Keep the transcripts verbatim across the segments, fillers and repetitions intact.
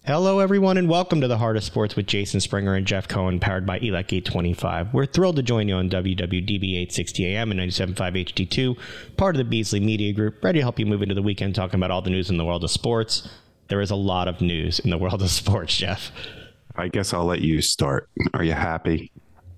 Hello, everyone, and welcome to the Heart of Sports with Jason Springer and Jeff Cohen, powered by E L E C eight twenty-five. We're thrilled to join you on W W D B eight sixty A M and ninety-seven point five H D two, part of the Beasley Media Group, ready to help you move into the weekend talking about all the news in the world of sports. There is a lot of news in the world of sports, Jeff. I guess I'll let you start. Are you happy?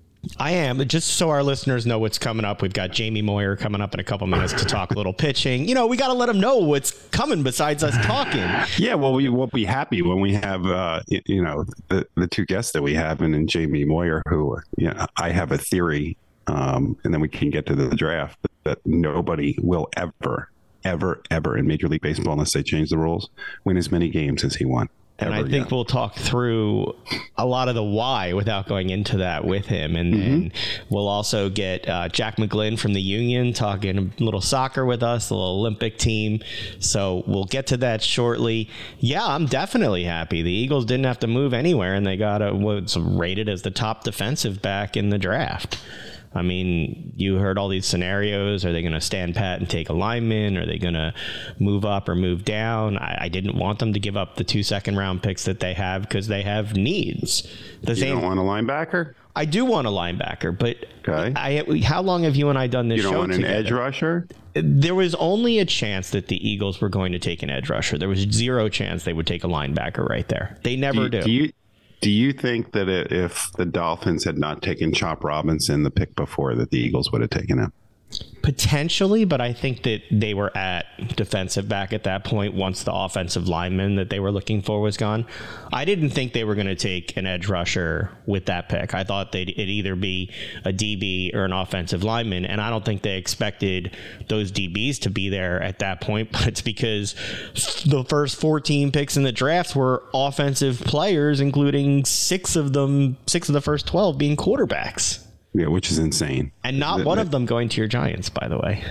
I am. Just so our listeners know what's coming up, we've got Jamie Moyer coming up in a couple minutes to talk a little pitching. You know, we got to let them know what's coming besides us talking. Yeah, well, we will be happy when we have, uh, you know, the, the two guests that we have, and, and Jamie Moyer, who, you know, I have a theory, um, and then we can get to the draft, that nobody will ever, ever, ever in Major League Baseball, unless they change the rules, win as many games as he won. And I think again. We'll talk through a lot of the why without going into that with him. And then mm-hmm. we'll also get uh, Jack McGlynn from the Union talking a little soccer with us, a little Olympic team. So we'll get to that shortly. Yeah, I'm definitely happy. The Eagles didn't have to move anywhere, and they got a, what's rated as the top defensive back in the draft. I mean, you heard all these scenarios. Are they going to stand pat and take a lineman? Are they going to move up or move down? I, I didn't want them to give up the two second round picks that they have because they have needs. The you same, don't want a linebacker? I do want a linebacker, but okay. I, how long have you and I done this show You don't show want an together? edge rusher? There was only a chance that the Eagles were going to take an edge rusher. There was zero chance they would take a linebacker right there. They never do. do. do you, Do you think that if the Dolphins had not taken Chop Robinson the pick before, that the Eagles would have taken him? Potentially, but I think that they were at defensive back at that point once the offensive lineman that they were looking for was gone. I didn't think they were going to take an edge rusher with that pick. I thought they'd it'd either be a D B or an offensive lineman, and I don't think they expected those D Bs to be there at that point, but it's because the first fourteen picks in the drafts were offensive players, including six of them, six of the first twelve being quarterbacks. Yeah, which is insane. And not the, one the, of them going to your Giants, by the way.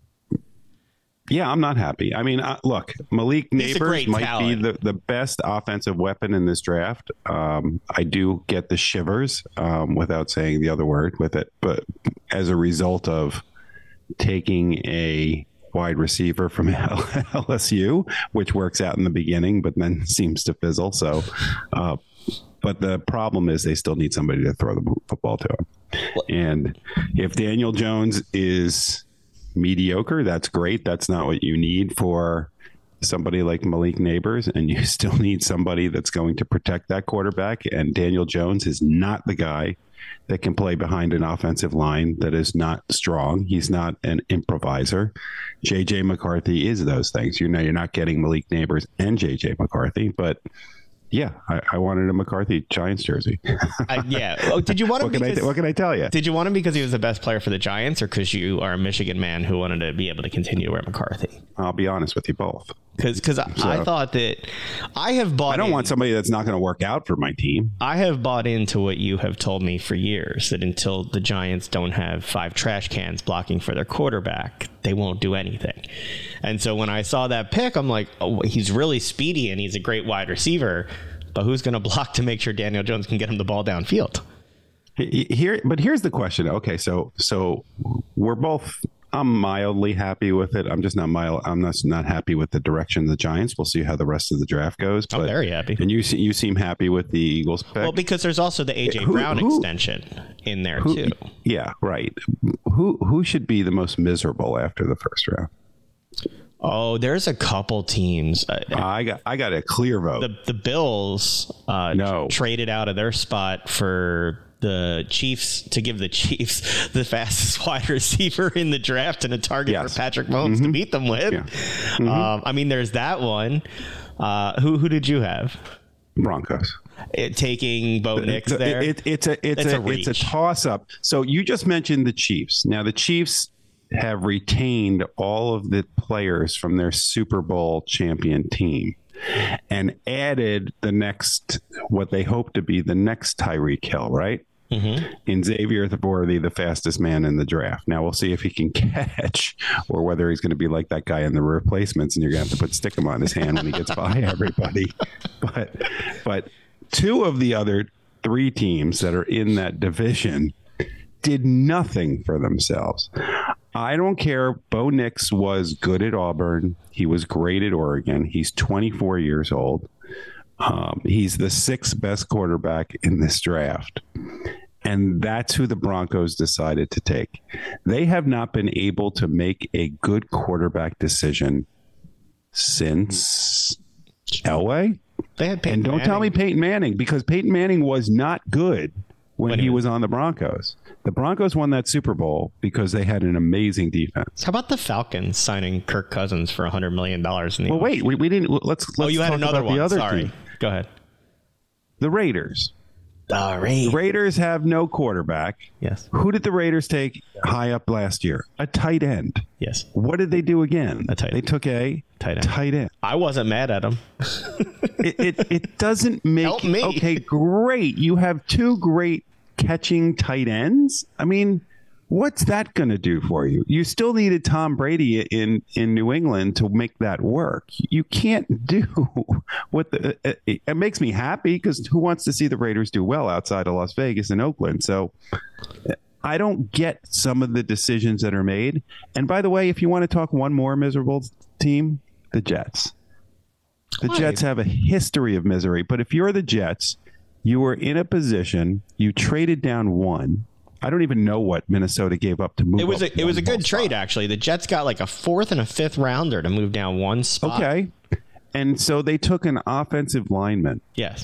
Yeah, I'm not happy. I mean, uh, look, Malik Neighbors might talent. be the, the best offensive weapon in this draft. Um, I do get the shivers um, without saying the other word with it. But as a result of taking a wide receiver from L S U, which works out in the beginning, but then seems to fizzle. So, uh, but the problem is they still need somebody to throw the football to him. And if Daniel Jones is mediocre, that's great. That's not what you need for somebody like Malik Neighbors. And you still need somebody that's going to protect that quarterback. And Daniel Jones is not the guy that can play behind an offensive line that is not strong. He's not an improviser. J J McCarthy is those things. You know, you're not getting Malik Neighbors and J J McCarthy, but yeah, I, I wanted a McCarthy Giants jersey. uh, yeah. Oh, did you want him? what, can because, I, what can I tell you? Did you want him because he was the best player for the Giants, or because you are a Michigan man who wanted to be able to continue to wear McCarthy? I'll be honest with you both. Because because so, I thought that I have bought. I don't in, want somebody that's not going to work out for my team. I have bought into what you have told me for years, that until the Giants don't have five trash cans blocking for their quarterback, they won't do anything. And so when I saw that pick, I'm like, oh, he's really speedy and he's a great wide receiver. But who's going to block to make sure Daniel Jones can get him the ball downfield? Here, but here's the question. Okay, so so we're both. I'm mildly happy with it. I'm just not mild. I'm not not happy with the direction of the Giants. We'll see how the rest of the draft goes. I'm but, very happy. And you you seem happy with the Eagles pick. Well, because there's also the A J who, Brown who, extension in there who, too. Yeah, right. Who who should be the most miserable after the first round? Oh, there's a couple teams. Uh, I got I got a clear vote. The the Bills uh, no. traded out of their spot for the Chiefs to give the Chiefs the fastest wide receiver in the draft and a target yes. for Patrick Mahomes mm-hmm. to beat them with. Yeah. Mm-hmm. Um, I mean, there's that one. Uh, who who did you have? Broncos. It, taking Bo Nix there. It, it, it's a it's, it's a, a it's a toss up. So you just mentioned the Chiefs. Now the Chiefs have retained all of the players from their Super Bowl champion team and added the next, what they hope to be the next Tyreek Hill, right? Mm-hmm. In Xavier Worthy, the fastest man in the draft. Now we'll see if he can catch or whether he's going to be like that guy in the replacements and you're going to have to put stick him on his hand when he gets by everybody. But, but two of the other three teams that are in that division did nothing for themselves. I don't care. Bo Nix was good at Auburn. He was great at Oregon. He's twenty-four years old. Um, he's the sixth best quarterback in this draft. And that's who the Broncos decided to take. They have not been able to make a good quarterback decision since Elway. They had Peyton and don't Manning. tell me Peyton Manning, because Peyton Manning was not good when, when he was on the Broncos. The Broncos won that Super Bowl because they had an amazing defense. How about the Falcons signing Kirk Cousins for one hundred million dollars in the Well, wait, we, we didn't. Let's, let's Oh, you had talk another about one. the other Sorry. team. Go ahead. The Raiders. The Raiders. The Raiders have no quarterback. Yes. Who did the Raiders take high up last year? A tight end. Yes. What did they do again? A tight end. They took a tight end. Tight end. I wasn't mad at them. it, it it doesn't make Help me. Okay, great. You have two great catching tight ends. I mean, what's that going to do for you? You still needed Tom Brady in, in New England to make that work. You can't do what the. It, it makes me happy because who wants to see the Raiders do well outside of Las Vegas and Oakland? So I don't get some of the decisions that are made. And by the way, if you want to talk one more miserable team, the Jets. The Why? Jets have a history of misery. But if you're the Jets, you were in a position, you traded down one. I don't even know what Minnesota gave up to move. It was up a it was a good spot. trade actually. The Jets got like a fourth and a fifth rounder to move down one spot. Okay. And so they took an offensive lineman. Yes.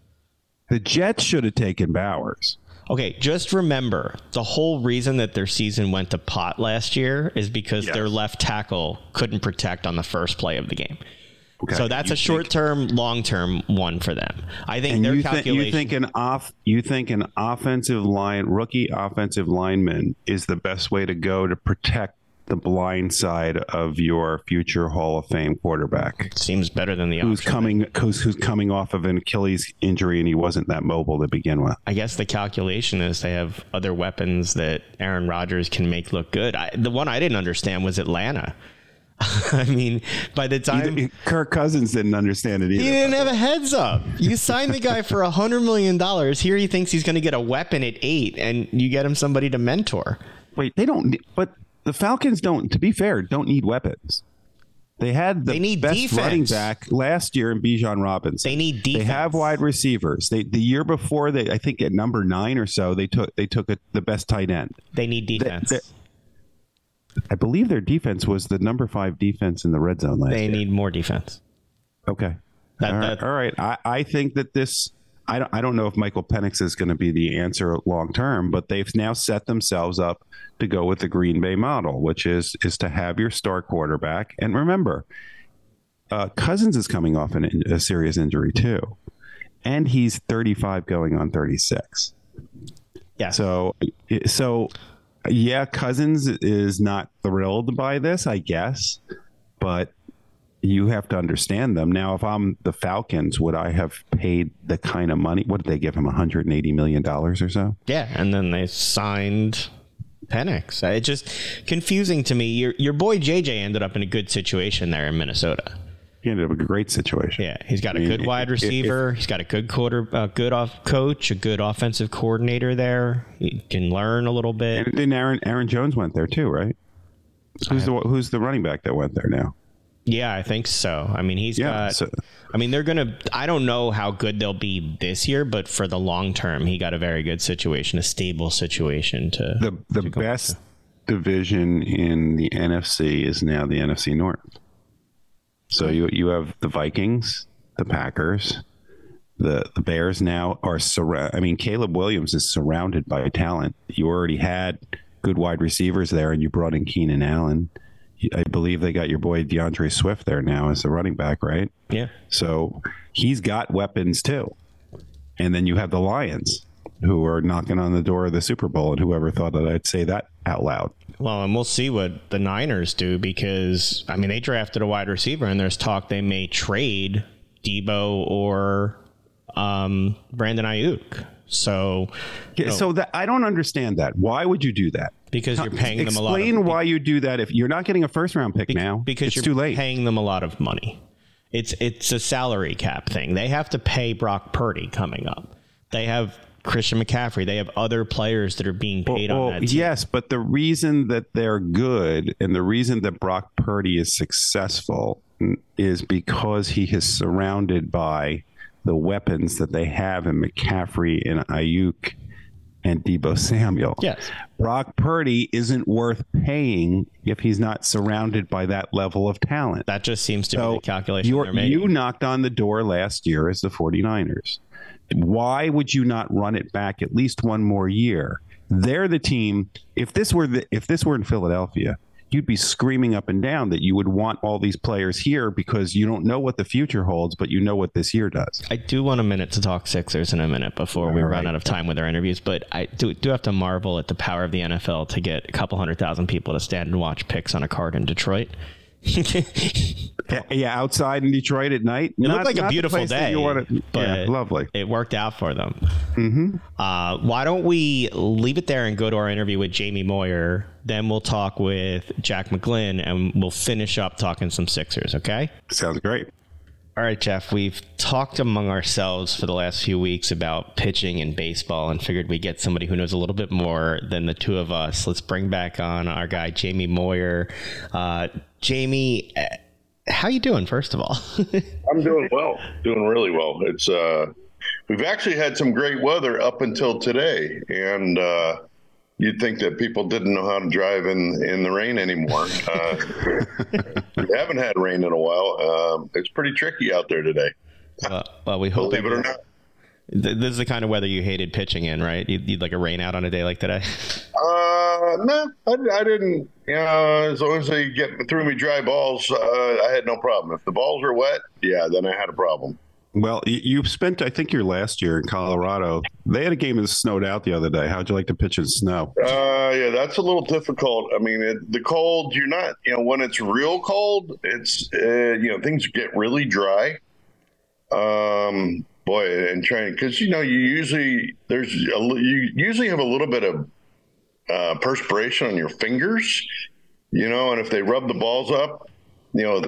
The Jets should have taken Bowers. Okay, just remember the whole reason that their season went to pot last year is because Yes. their left tackle couldn't protect on the first play of the game. Okay. So that's You a short-term, long-term one for them. I think And their you, th- calculation. you think an off you think an offensive line rookie offensive lineman is the best way to go to protect the blind side of your future Hall of Fame quarterback, seems better than the who's option. coming who's, who's coming off of an Achilles injury and he wasn't that mobile to begin with. I guess the calculation is they have other weapons that Aaron Rodgers can make look good. I, the one I didn't understand was Atlanta. I mean, by the time Either, Kirk Cousins didn't understand it either. he didn't have a heads up. You signed the guy for a hundred million dollars. Here he thinks he's going to get a weapon at eight, and you get him somebody to mentor. Wait, they don't. But the Falcons don't. To be fair, don't need weapons. They had the They need best defense. running back last year in Bijan Robinson. They need defense. They have wide receivers. They the year before, they I think at number nine or so, they took they took a, the best tight end. They need defense. They, they, I believe their defense was the number five defense in the red zone last They year. need more defense. Okay. That- all, right. that- all right. I, I think that this, I don't, I don't know if Michael Penix is going to be the answer long term, but they've now set themselves up to go with the Green Bay model, which is is to have your star quarterback. And remember, uh, Cousins is coming off an, a serious injury too. And he's thirty-five going on thirty-six. Yeah. So, so yeah, Cousins is not thrilled by this, I guess, but you have to understand them. Now, if I'm the Falcons, would I have paid the kind of money? What did they give him, one hundred eighty million dollars or so? Yeah, and then they signed Penix. It's just confusing to me. Your your boy J J ended up in a good situation there in Minnesota. He ended up in a great situation. Yeah, he's got a I mean, good wide if- if- receiver. He's got a good quarter, uh, good off coach, a good offensive coordinator there. He can learn a little bit. And then Aaron Aaron Jones went there too, right? Who's the who's the running back that went there now? Yeah, I think so. I mean, he's Yeah, got. so- I mean, they're gonna. I don't know how good they'll be this year, but for the long term, he got a very good situation, a stable situation to. The the to go best to. division in the N F C is now the N F C North. So you you have the Vikings, the Packers, the the Bears now are surround. I mean, Caleb Williams is surrounded by talent. You already had good wide receivers there, and you brought in Keenan Allen. I believe they got your boy DeAndre Swift there now as the running back, right? Yeah. So he's got weapons too. And then you have the Lions, who are knocking on the door of the Super Bowl, and whoever thought that I'd say that out loud. Well, and we'll see what the Niners do because, I mean, they drafted a wide receiver, and there's talk they may trade Debo or um, Brandon Ayuk. So, Yeah, no, so that I don't understand that. Why would you do that? because you're paying them a lot. Explain Of, why you do that if you're not getting a first round pick now. because it's you're too late. paying them a lot of money. It's it's a salary cap thing. They have to pay Brock Purdy coming up. They have Christian McCaffrey. They have other players that are being paid Well, on that team. yes, but the reason that they're good and the reason that Brock Purdy is successful is because he is surrounded by the weapons that they have in McCaffrey and Ayuk and Deebo Samuel. Yes. Brock Purdy isn't worth paying if he's not surrounded by that level of talent. That just seems to so be the calculation you're, they're making. You knocked on the door last year as the 49ers. Why would you not run it back at least one more year? They're the team. If this were the, if this were in Philadelphia, you'd be screaming up and down that you would want all these players here because you don't know what the future holds, but you know what this year does. I do want a minute to talk Sixers in a minute before we all run right. out of time with our interviews, but I do, do have to marvel at the power of the N F L to get a couple hundred thousand people to stand and watch picks on a card in Detroit. yeah, yeah, outside in Detroit at night. It looked like a beautiful day, to, but yeah, lovely. It worked out for them. Mm-hmm. Uh, why don't we leave it there and go to our interview with Jamie Moyer? Then we'll talk with Jack McGlynn, and we'll finish up talking some Sixers, okay? Sounds great. All right, Jeff, we've talked among ourselves for the last few weeks about pitching in baseball and figured we'd get somebody who knows a little bit more than the two of us. Let's bring back on our guy, Jamie Moyer. Uh, Jamie, how you doing, first of all? I'm doing well, doing really well. It's uh, we've actually had some great weather up until today, and uh, you'd think that people didn't know how to drive in, in the rain anymore. Uh, we haven't had rain in a while. Um, it's pretty tricky out there today. Uh, well, we hope Believe it or not. This is the kind of weather you hated pitching in, right? You'd, you'd like a rain out on a day like today? Uh, no, I, I didn't. You know, as long as they get threw me dry balls, uh, I had no problem. If the balls were wet, yeah, then I had a problem. Well, you spent, I think, your last year in Colorado. They had a game that snowed out the other day. How'd you like to pitch in snow? Uh, yeah, that's a little difficult. I mean, it, the cold, you're not, you know, when it's real cold, it's, uh, you know, things get really dry. Um, boy, and trying, because, you know, you usually, there's, a, you usually have a little bit of uh, perspiration on your fingers, you know, and if they rub the balls up, you know,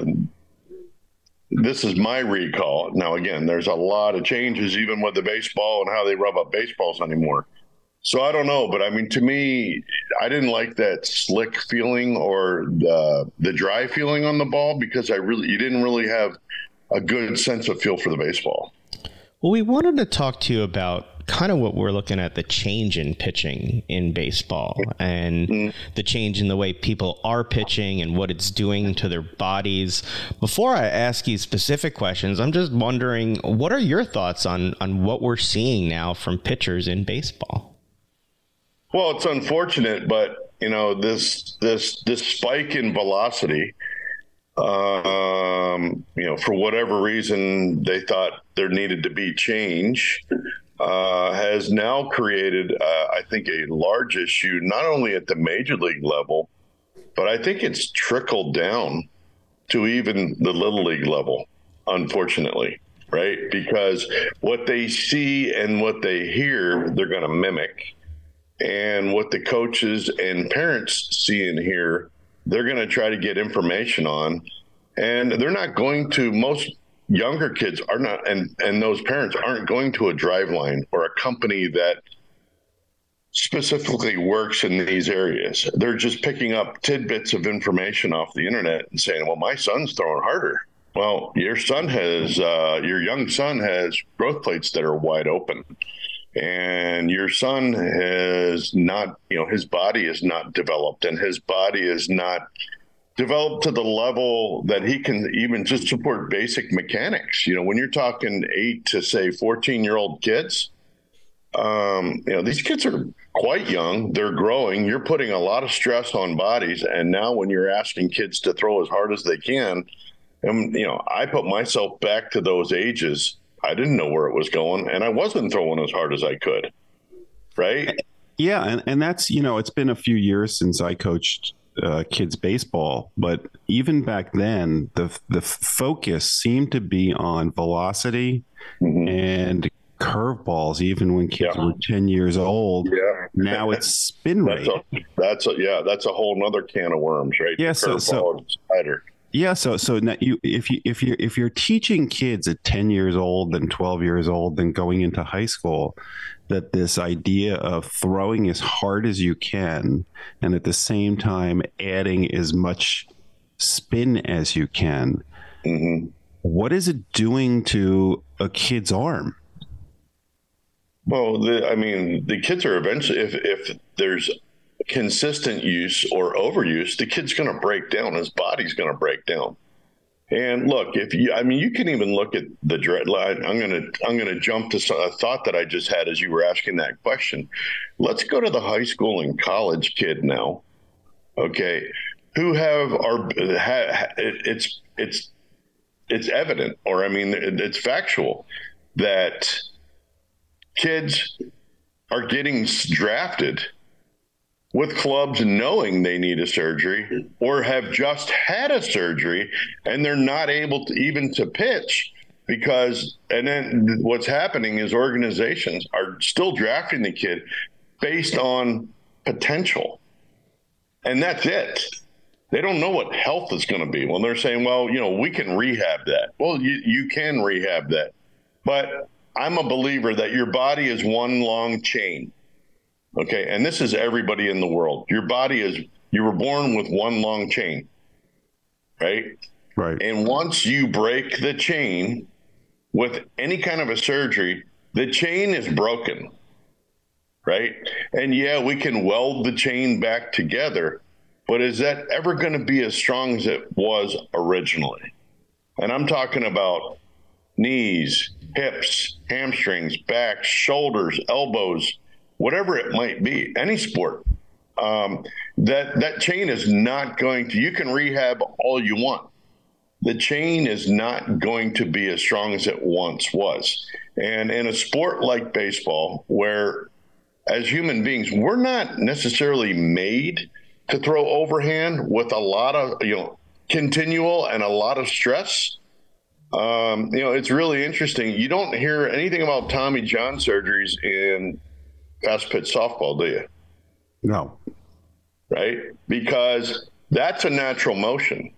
this is my recall. Now, again, there's a lot of changes even with the baseball and how they rub up baseballs anymore. So I don't know, but I mean, to me, I didn't like that slick feeling or the the dry feeling on the ball because I really, you didn't really have a good sense of feel for the baseball. Well, we wanted to talk to you about kind of what we're looking at, the change in pitching in baseball and mm-hmm. the change in the way people are pitching and what it's doing to their bodies. Before I ask you specific questions, I'm just wondering, what are your thoughts on, on what we're seeing now from pitchers in baseball? Well, it's unfortunate, but you know, this, this, this spike in velocity, um, you know, for whatever reason, they thought there needed to be change. Uh, has now created, uh, I think, a large issue, not only at the major league level, but I think it's trickled down to even the little league level, unfortunately, right? Because what they see and what they hear, they're going to mimic. And what the coaches and parents see and hear, they're going to try to get information on. And they're not going to, most younger kids are not, and, and those parents aren't going to a Driveline or a company that specifically works in these areas. They're just picking up tidbits of information off the internet and saying, well, my son's throwing harder. Well, your son has, uh, your young son has growth plates that are wide open. And your son has not, you know, his body is not developed and his body is not developed to the level that he can even just support basic mechanics. You know, when you're talking eight to say fourteen year old kids, um, you know, these kids are quite young. They're growing. You're putting a lot of stress on bodies. And now when you're asking kids to throw as hard as they can, and, you know, I put myself back to those ages. I didn't know where it was going, and I wasn't throwing as hard as I could. Right. Yeah. And, and that's, you know, it's been a few years since I coached Uh, kids baseball, but even back then the the focus seemed to be on velocity mm-hmm. and curveballs even when kids yeah. were ten years old. Yeah. Now it's spin rate. That's a, that's a yeah that's a whole nother can of worms, right? Yeah, so so yeah so so now you if you if you if you're teaching kids at ten years old and twelve years old and going into high school that this idea of throwing as hard as you can and at the same time adding as much spin as you can, mm-hmm. what is it doing to a kid's arm? Well, the, I mean, the kids are eventually, if, if there's consistent use or overuse, the kid's going to break down. His body's going to break down. And look, if you, I mean, you can even look at the dread line. I'm going to, I'm going to jump to a thought that I just had as you were asking that question. Let's go to the high school and college kid now. Okay. Who have our, ha, it's, it's, it's evident, or I mean, it's factual that kids are getting drafted with clubs knowing they need a surgery or have just had a surgery and they're not able to even to pitch because, and then what's happening is organizations are still drafting the kid based on potential. And that's it. They don't know what health is going to be. When they're saying, well, you know, we can rehab that. Well, you, you can rehab that. But I'm a believer that your body is one long chain. Okay. And this is everybody in the world. Your body is, you were born with one long chain. Right. Right. And once you break the chain with any kind of a surgery, the chain is broken. Right. And yeah, we can weld the chain back together, but is that ever going to be as strong as it was originally? And I'm talking about knees, hips, hamstrings, backs, shoulders, elbows, whatever it might be, any sport. Um, that, that chain is not going to, you can rehab all you want. The chain is not going to be as strong as it once was. And in a sport like baseball, where as human beings, we're not necessarily made to throw overhand with a lot of, you know, continual and a lot of stress. Um, you know, it's really interesting. You don't hear anything about Tommy John surgeries in fast pitch softball, do you? No. Right? Because that's a natural motion.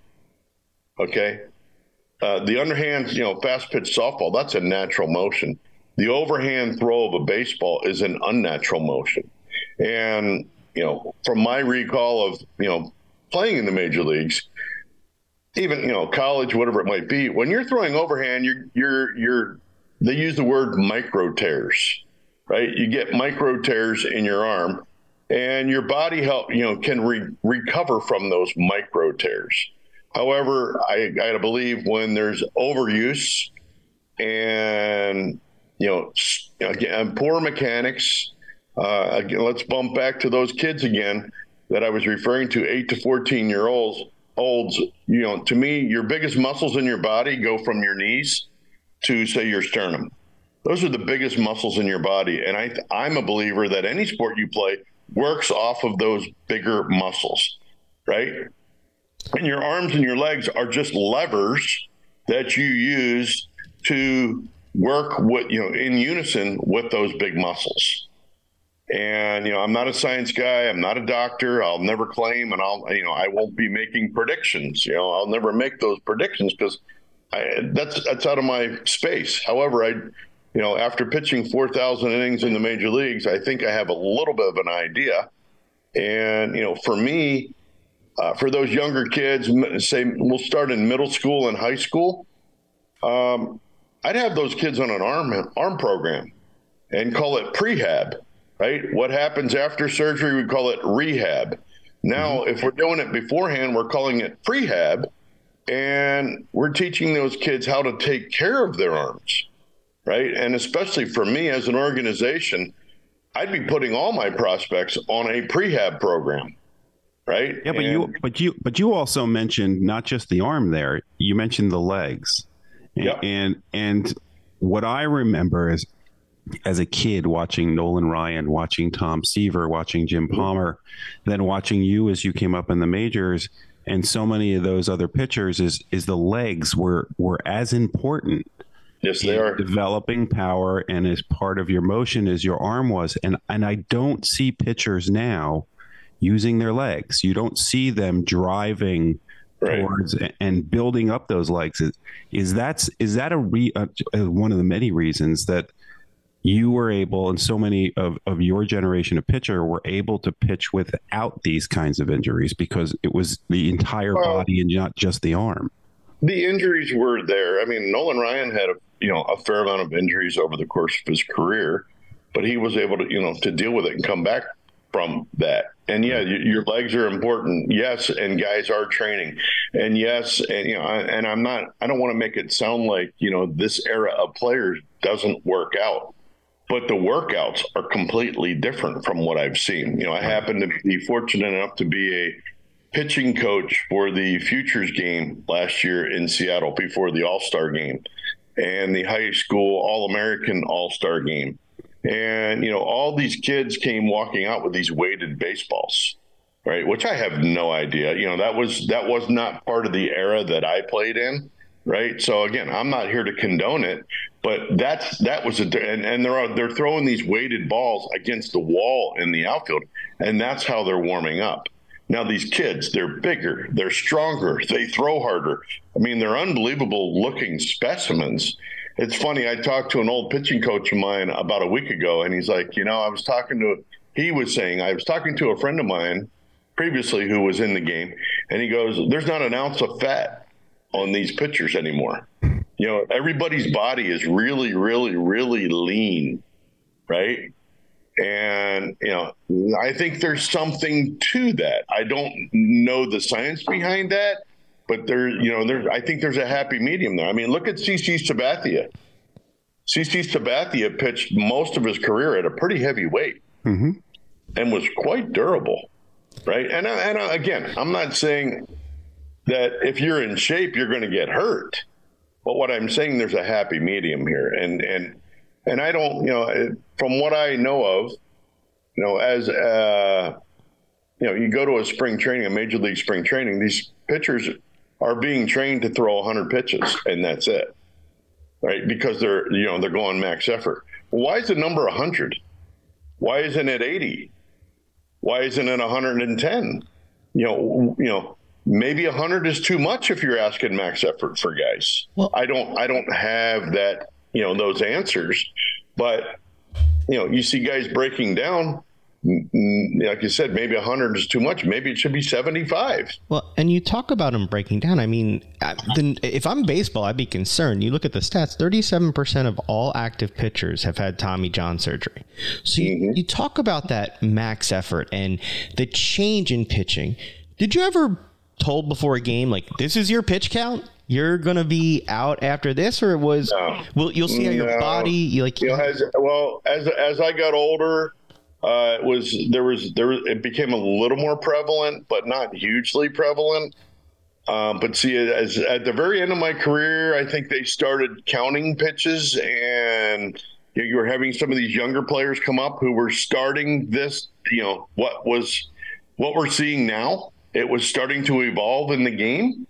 Okay. Uh, the underhand, you know, fast pitch softball, that's a natural motion. The overhand throw of a baseball is an unnatural motion. And, you know, from my recall of, you know, playing in the major leagues, even, you know, college, whatever it might be, when you're throwing overhand, you're, you're, you're, they use the word micro tears, right? You get micro tears in your arm and your body help, you know, can re- recover from those micro tears. However, I, I believe when there's overuse and, you know, again, poor mechanics, uh, again, let's bump back to those kids again that I was referring to, eight to fourteen year olds, olds, you know, to me, your biggest muscles in your body go from your knees to, say, your sternum. Those are the biggest muscles in your body. And I, I'm a believer that any sport you play works off of those bigger muscles, right? And your arms and your legs are just levers that you use to work with, you know, in unison with those big muscles. And, you know, I'm not a science guy. I'm not a doctor. I'll never claim, and I'll, you know, I won't be making predictions. You know, I'll never make those predictions because that's, that's out of my space. However, I, you know, after pitching four thousand innings in the major leagues, I think I have a little bit of an idea. And, you know, for me, uh, for those younger kids, say we'll start in middle school and high school, um, I'd have those kids on an arm arm program and call it prehab, right? What happens after surgery, we call it rehab. Now, mm-hmm. if we're doing it beforehand, we're calling it prehab, and we're teaching those kids how to take care of their arms, right? And especially for me as an organization, I'd be putting all my prospects on a prehab program, right? Yeah, but and, you, but you, but you also mentioned not just the arm there. You mentioned the legs. And, yep. and and what I remember is as a kid watching Nolan Ryan, watching Tom Seaver, watching Jim Palmer, then watching you as you came up in the majors and so many of those other pitchers is is the legs were were as important. Yes, they are. Developing power and as part of your motion as your arm was. And and I don't see pitchers now using their legs. You don't see them driving right. towards and building up those legs. Is, is that is that a re, uh, one of the many reasons that you were able, and so many of, of your generation of pitcher were able to pitch without these kinds of injuries because it was the entire well, body and not just the arm? the injuries were there. I mean, Nolan Ryan had a you know a fair amount of injuries over the course of his career, but he was able to you know to deal with it and come back from that. And yeah, your legs are important. Yes, and guys are training. And yes, and you know, and I'm not. I don't want to make it sound like you know this era of players doesn't work out, but the workouts are completely different from what I've seen. You know, I happen to be fortunate enough to be a pitching coach for the Futures game last year in Seattle before the All-Star game and the high school All-American All-Star game. And, you know, all these kids came walking out with these weighted baseballs, right? Which I have no idea. You know, that was that was not part of the era that I played in, right? So again, I'm not here to condone it, but that's that was a and, and they're they're throwing these weighted balls against the wall in the outfield, and that's how they're warming up. Now, these kids, they're bigger, they're stronger, they throw harder. I mean, they're unbelievable looking specimens. It's funny, I talked to an old pitching coach of mine about a week ago, and he's like, you know, I was talking to, he was saying, I was talking to a friend of mine previously who was in the game, and he goes, there's not an ounce of fat on these pitchers anymore. You know, everybody's body is really, really, really lean, right? And, you know, I think there's something to that. I don't know the science behind that, but there, you know, there, I think there's a happy medium there. I mean, look at CC Sabathia. CC Sabathia pitched most of his career at a pretty heavy weight mm-hmm. and was quite durable, right? And, and again, I'm not saying that if you're in shape, you're going to get hurt. But what I'm saying, there's a happy medium here. And, and, And I don't, you know, from what I know of, you know, as, uh, you know, you go to a spring training, a major league spring training, these pitchers are being trained to throw one hundred pitches, and that's it, right? Because they're, you know, they're going max effort. Well, why is the number one hundred? Why isn't it eighty? Why isn't it one hundred ten? You know, you know, maybe one hundred is too much if you're asking max effort for guys. Well, I don't, I don't have that. You know, those answers, but, you know, you see guys breaking down, like you said, maybe one hundred is too much. Maybe it should be seventy-five. Well, and you talk about them breaking down. I mean, then if I'm baseball, I'd be concerned. You look at the stats, thirty-seven percent of all active pitchers have had Tommy John surgery. So you, mm-hmm. you talk about that max effort and the change in pitching. Did you ever told before a game, like, this is your pitch count? You're going to be out after this, or it was, no. well, you'll see how your no. body, you like, you know, as, well, as, as I got older, uh, it was, there was, there, it became a little more prevalent, but not hugely prevalent. Um, but see, as at the very end of my career, I think they started counting pitches, and you, know, you were having some of these younger players come up who were starting this, you know, what was, what we're seeing now. It was starting to evolve in the game.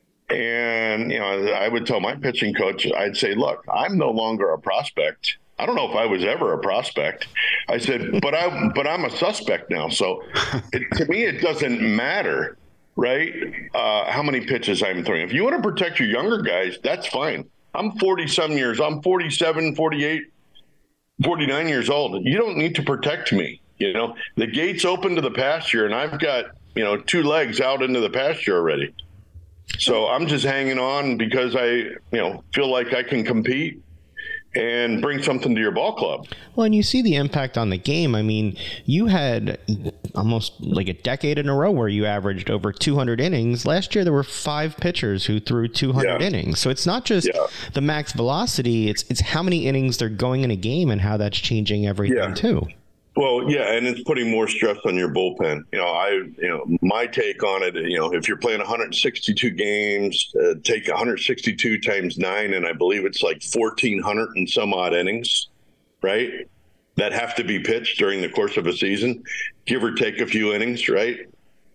And, you know, I would tell my pitching coach, I'd say, look, I'm no longer a prospect. I don't know if I was ever a prospect. I said, but I, but I'm a suspect now. So it, to me, it doesn't matter, right? Uh, how many pitches I'm throwing. If you want to protect your younger guys, that's fine. I'm forty some years. I'm forty-seven, forty-eight, forty-nine years old. You don't need to protect me. You know, the gate's open to the pasture, and I've got, you know, two legs out into the pasture already. So I'm just hanging on because I, you know, feel like I can compete and bring something to your ball club. Well, and you see the impact on the game. I mean, you had almost like a decade in a row where you averaged over two hundred innings. Last year, there were five pitchers who threw two hundred yeah. innings. So it's not just yeah. the max velocity. It's it's how many innings they're going in a game and how that's changing everything yeah. too. Well, yeah, and it's putting more stress on your bullpen. You know, I, you know, my take on it, you know, if you're playing one hundred sixty-two games, uh, take one hundred sixty-two times nine, and I believe it's like fourteen hundred and some odd innings, right, that have to be pitched during the course of a season, give or take a few innings, right?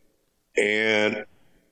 And,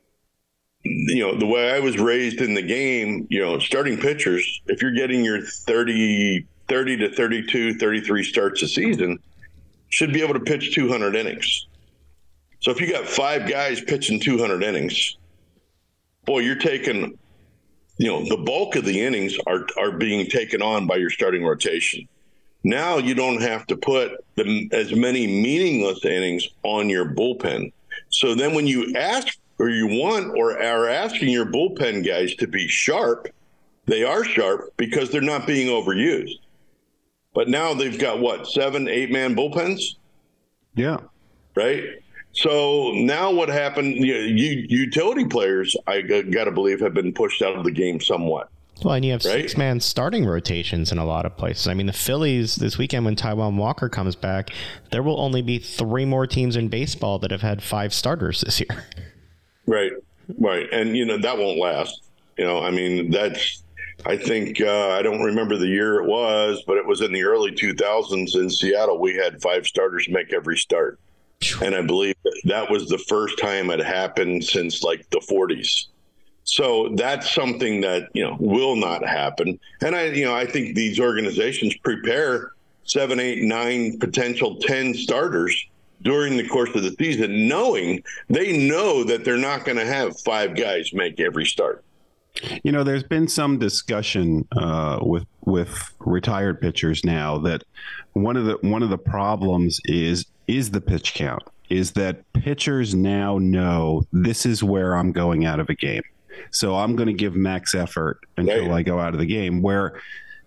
you know, the way I was raised in the game, you know, starting pitchers, if you're getting your thirty, thirty to thirty-two, thirty-three starts a season, should be able to pitch two hundred innings. So if you got five guys pitching two hundred innings, boy, you're taking, you know, the bulk of the innings are are being taken on by your starting rotation. Now you don't have to put the, as many meaningless innings on your bullpen. So then when you ask or you want or are asking your bullpen guys to be sharp, they are sharp because they're not being overused. But now they've got, what, seven, eight-man bullpens? Yeah. Right? So now what happened, you, you utility players, I got to believe, have been pushed out of the game somewhat. Well, and you have right? six-man starting rotations in a lot of places. I mean, the Phillies this weekend, when Taijuan Walker comes back, there will only be three more teams in baseball that have had five starters this year. Right, right. And, you know, that won't last. You know, I mean, that's, I think, uh, I don't remember the year it was, but it was in the early two thousands in Seattle. We had five starters make every start. And I believe that was the first time it happened since like the forties. So that's something that, you know, will not happen. And I, you know, I think these organizations prepare seven, eight, nine, potential ten starters during the course of the season, knowing they know that they're not going to have five guys make every start. You know, there's been some discussion uh, with with retired pitchers now that one of the one of the problems is is the pitch count, is that pitchers now know this is where I'm going out of a game. So I'm going to give max effort until I go out of the game. Where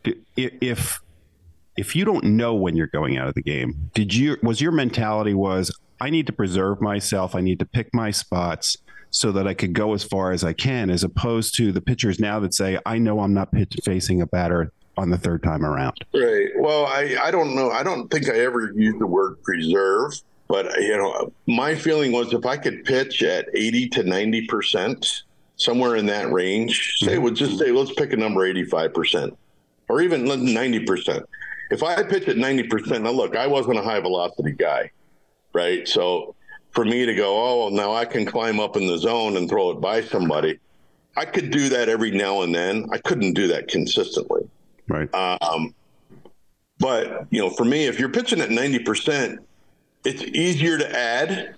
if if you don't know when you're going out of the game, did you was your mentality was I need to preserve myself, I need to pick my spots so that I could go as far as I can, as opposed to the pitchers now that say, I know I'm not pitch facing a batter on the third time around. Right. Well, I, I don't know. I don't think I ever used the word preserve, but, you know, my feeling was if I could pitch at eighty to ninety percent, somewhere in that range, say, mm-hmm. we'll just say, let's pick a number, eighty-five percent, or even ninety percent. If I pitch at ninety percent, now look, I wasn't a high velocity guy, right? So for me to go, oh, well, now I can climb up in the zone and throw it by somebody, I could do that every now and then. I couldn't do that consistently. Right. Um, but, you know, for me, if you're pitching at ninety percent, it's easier to add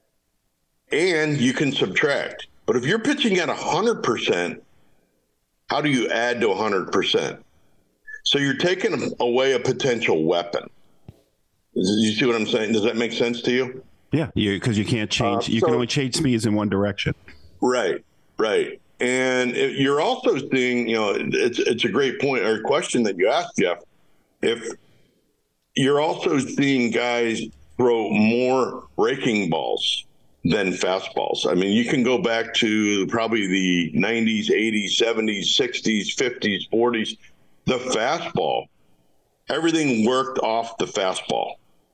and you can subtract. But if you're pitching at one hundred percent, how do you add to one hundred percent? So you're taking away a potential weapon. You see what I'm saying? Does that make sense to you? Yeah, because you, you can't change. Uh, you so, can only change speeds in one direction. Right, right. And it, you're also seeing, you know, it's it's a great point or question that you asked, Jeff. If you're also seeing guys throw more breaking balls than fastballs. I mean, you can go back to probably the nineties, eighties, seventies, sixties, fifties, forties. The fastball, everything worked off the fastball,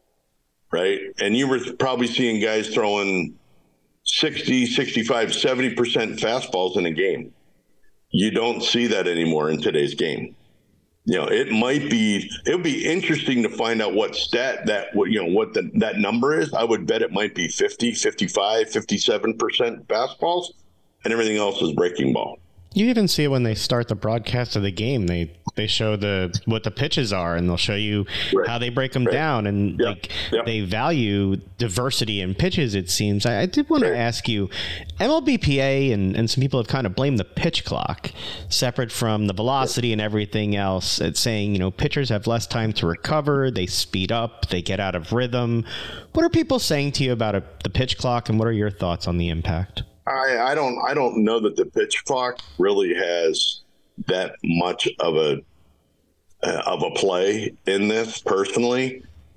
right? And you were probably seeing guys throwing sixty, sixty-five, seventy percent fastballs in a game. You don't see that anymore in today's game. You know, it might be, it would be interesting to find out what stat that, you know, what the, that number is. I would bet it might be fifty, fifty-five, fifty-seven percent fastballs and everything else is breaking ball. You even see it when they start the broadcast of the game. They they show the what the pitches are, and they'll show you right. how they break them right. down, and yep. like Yep. they value diversity in pitches. It seems. I, I did want right. to ask you, M L B P A and and some people have kind of blamed the pitch clock, separate from the velocity right. and everything else. It's saying, you know, pitchers have less time to recover. They speed up. They get out of rhythm. What are people saying to you about a, the pitch clock, and what are your thoughts on the impact? I, I don't I don't know that the pitch clock really has that much of a uh, of a play in this personally.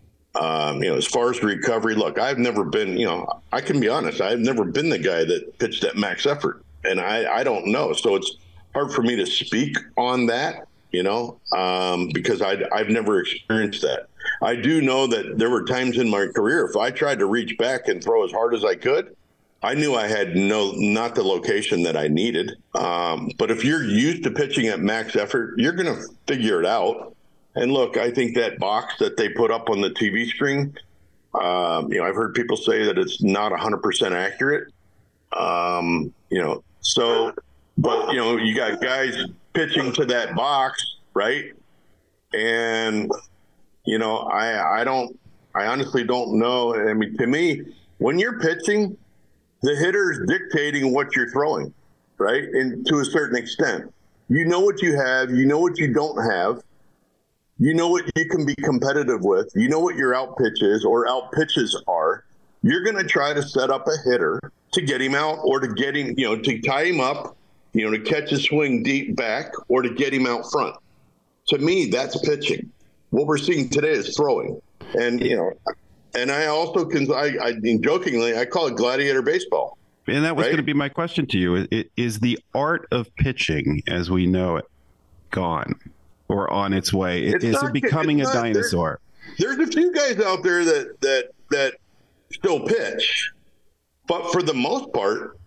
Um, you know, as far as recovery, look, I've never been, you know, I can be honest, I've never been the guy that pitched at max effort, and I, I don't know. So it's hard for me to speak on that, you know, um, because I, I've never experienced that. I do know that there were times in my career, if I tried to reach back and throw as hard as I could, I knew I had no, not the location that I needed. Um, but if you're used to pitching at max effort, you're going to figure it out. And look, I think that box that they put up on the T V screen, um, you know, I've heard people say that it's not one hundred percent accurate. Um, you know, so, but, you know, you got guys pitching to that box, right? And, you know, I, I don't, I honestly don't know. I mean, to me, when you're pitching, the hitter's dictating what you're throwing, right? And to a certain extent, you know what you have, you know what you don't have, you know what you can be competitive with, you know what your out pitch is or out pitches are. you're going to try to set up a hitter to get him out or to get him, you know, to tie him up, you know, to catch a swing deep back or to get him out front. To me, that's pitching. What we're seeing today is throwing. And, you know, and I also can, I, I jokingly, I call it gladiator baseball. And that was right? going to be my question to you. It, is the art of pitching as we know it gone or on its way? It's is not, it becoming a not, dinosaur? There's, there's a few guys out there that, that, that still pitch, but for the most part,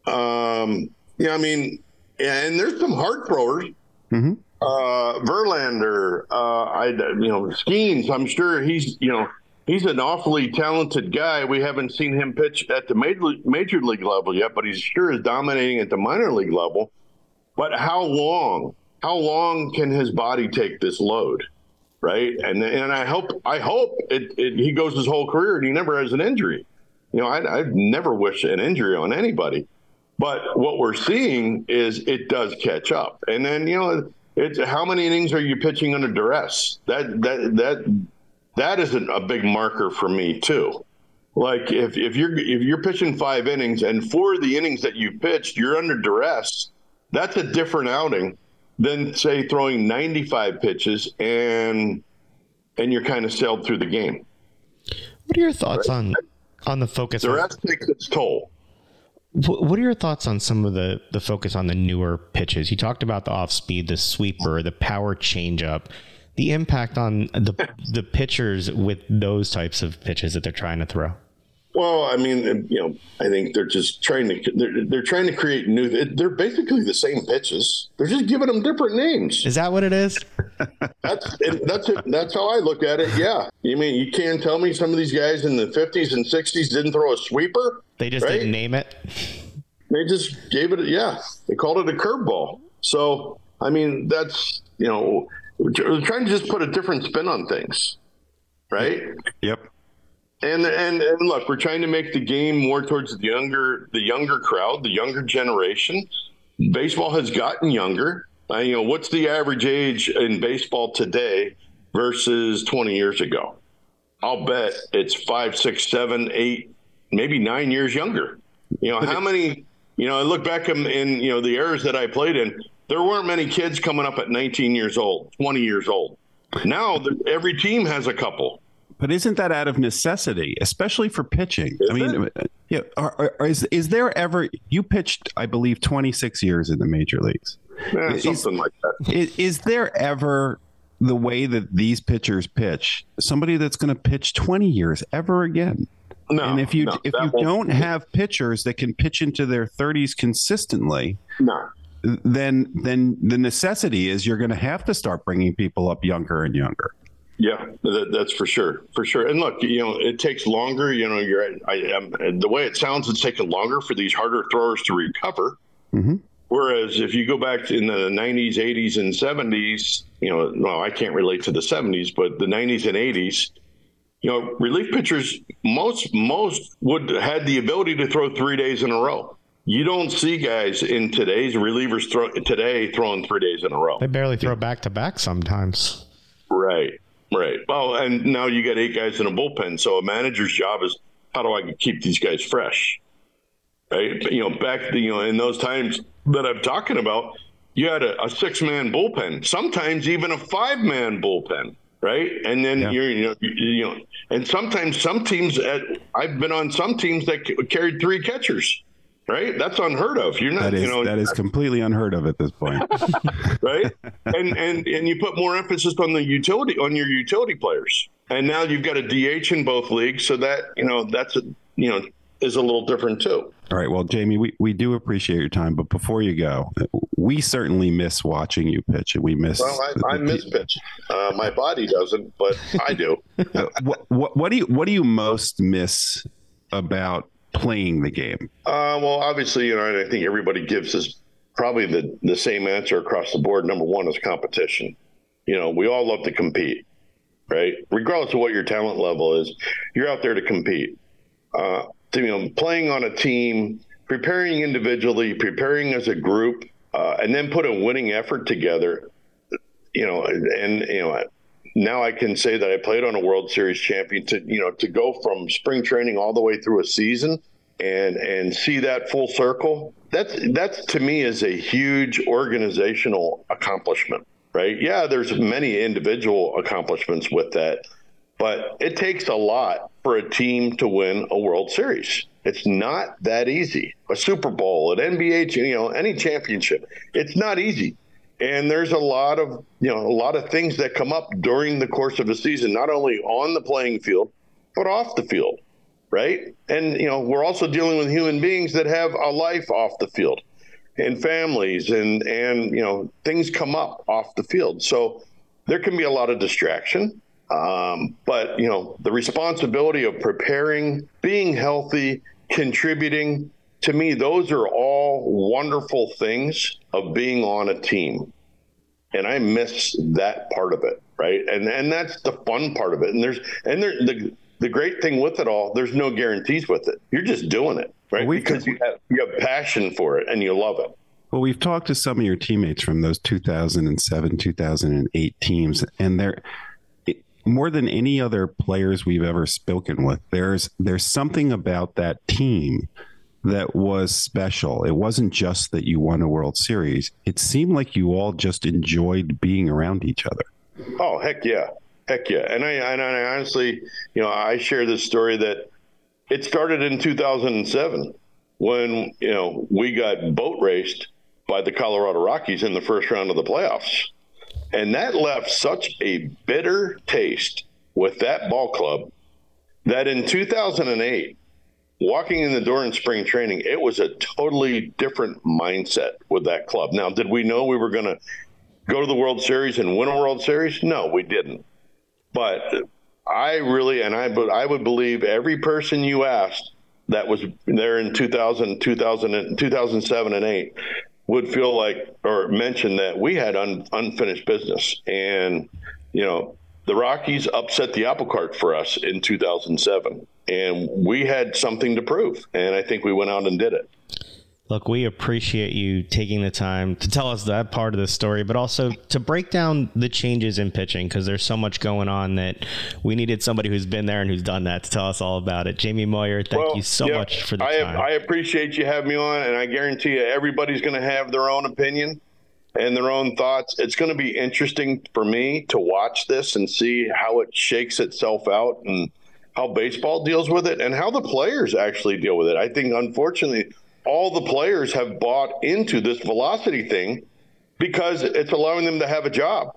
um, yeah, I mean, and there's some hard throwers. Mm-hmm. Uh, Verlander, uh, I, you know, Skeens, I'm sure he's, you know, he's an awfully talented guy. We haven't seen him pitch at the major, major league level yet, but he's sure is dominating at the minor league level. But how long, how long can his body take this load? Right. And, and I hope, I hope it, it, he goes his whole career and he never has an injury. You know, I, I'd never wish an injury on anybody, but what we're seeing is it does catch up. And then, you know, it's how many innings are you pitching under duress? That that that that is a big marker for me too. Like if, if you're if you're pitching five innings and four of the innings that you pitched, you're under duress, that's a different outing than say throwing ninety-five pitches and and you're kind of sailed through the game. What are your thoughts right? on on the focus? Duress takes its toll. What are your thoughts on some of the, the focus on the newer pitches? You talked about the off speed, the sweeper, the power changeup, the impact on the the pitchers with those types of pitches that they're trying to throw. Well, I mean, you know, I think they're just trying to they're, they're trying to create new. They're basically the same pitches. They're just giving them different names. Is that what it is? That's that's it. That's how I look at it. Yeah, you mean you can't tell me some of these guys in the fifties and sixties didn't throw a sweeper? They just right? didn't name it. They just gave it. Yeah, they called it a curveball. So I mean, that's you know, we're trying to just put a different spin on things, right? Yep. And, and and look, we're trying to make the game more towards the younger the younger crowd, the younger generation. Baseball has gotten younger. Uh, you know, what's the average age in baseball today versus twenty years ago? I'll bet it's five, six, seven, eight, maybe nine years younger. You know, how many? You know, I look back in, in you know the eras that I played in. There weren't many kids coming up at nineteen years old, twenty years old. Now every team has a couple. But isn't that out of necessity, especially for pitching? Is I mean, it? yeah. Are, are, is is there ever you pitched? I believe twenty-six years in the major leagues. Yeah, is, something like that. Is, is there ever the way that these pitchers pitch? Somebody that's going to pitch twenty years ever again? No. And if you no, if you don't have pitchers that can pitch into their thirties consistently, no. then then the necessity is you're going to have to start bringing people up younger and younger. Yeah, that, that's for sure, for sure. And look, you know, it takes longer. You know, you're I am the way it sounds, it's taking longer for these harder throwers to recover. Mm-hmm. Whereas if you go back to in the nineties, eighties, and seventies, you know, well, I can't relate to the seventies, but the nineties and eighties, you know, relief pitchers most most would had the ability to throw three days in a row. You don't see guys in today's relievers throw today throwing three days in a row. They barely throw back to back sometimes. Right. Right. Well, and now you got eight guys in a bullpen. So a manager's job is how do I keep these guys fresh? Right. You know, back, you know, in those times that I'm talking about, you had a, a six man bullpen, sometimes even a five man bullpen. Right. And then yeah. you're, you know, you, you know, and sometimes some teams at, I've been on some teams that c- carried three catchers. Right. That's unheard of. You're not, that is, you know, that is completely unheard of at this point. Right. And, and, and you put more emphasis on the utility, on your utility players. And now you've got a D H in both leagues. So that, you know, that's, a, you know, is a little different too. All right. Well, Jamie, we, we do appreciate your time, but before you go, we certainly miss watching you pitch. We miss. Well, I, I miss pitch. Uh, my body doesn't, but I do. uh, what, what, what do you, what do you most miss about playing the game? Uh, well, obviously, you know, I think everybody gives us probably the, the same answer across the board. Number one is competition. You know, we all love to compete, right? Regardless of what your talent level is, you're out there to compete. Uh, to, you know, playing on a team, preparing individually, preparing as a group, uh, and then put a winning effort together, you know, and, you know, now I can say that I played on a World Series champion. To you know, to go from spring training all the way through a season and and see that full circle. That's that's to me is a huge organizational accomplishment, right? Yeah, there's many individual accomplishments with that, but it takes a lot for a team to win a World Series. It's not that easy. A Super Bowl, an N B A, you know, any championship, it's not easy. And there's a lot of, you know, a lot of things that come up during the course of a season, not only on the playing field, but off the field, right? And, you know, we're also dealing with human beings that have a life off the field and families and, and, you know, things come up off the field. So there can be a lot of distraction. Um, but, you know, the responsibility of preparing, being healthy, contributing, to me, those are all wonderful things of being on a team. And I miss that part of it, right? And and that's the fun part of it. And there's and there, the the great thing with it all, there's no guarantees with it. You're just doing it, right? Well, because you have, you have passion for it and you love it. Well, we've talked to some of your teammates from those two thousand seven, two thousand eight teams, and they're more than any other players we've ever spoken with. There's there's something about that team that was special. It wasn't just that you won a World Series. It seemed like you all just enjoyed being around each other. Oh, heck yeah. Heck yeah. And I, and I honestly, you know, I share this story that it started in two thousand seven when, you know, we got boat raced by the Colorado Rockies in the first round of the playoffs. And that left such a bitter taste with that ball club that in two thousand eight, walking in the door in spring training, it was a totally different mindset with that club. Now, did we know we were going to go to the World Series and win a World Series? No, we didn't. But I really, and I, I would believe every person you asked that was there in two thousand, two thousand, two thousand seven and eight would feel like, or mention that we had un, unfinished business. And, you know, the Rockies upset the apple cart for us in two thousand seven. And we had something to prove. And I think we went out and did it. Look, we appreciate you taking the time to tell us that part of the story, but also to break down the changes in pitching, because there's so much going on that we needed somebody who's been there and who's done that to tell us all about it. Jamie Moyer, thank well, you so yeah, much for the I, time. I appreciate you having me on, and I guarantee you everybody's going to have their own opinion and their own thoughts. It's going to be interesting for me to watch this and see how it shakes itself out and how baseball deals with it and how the players actually deal with it. I think, unfortunately, all the players have bought into this velocity thing because it's allowing them to have a job,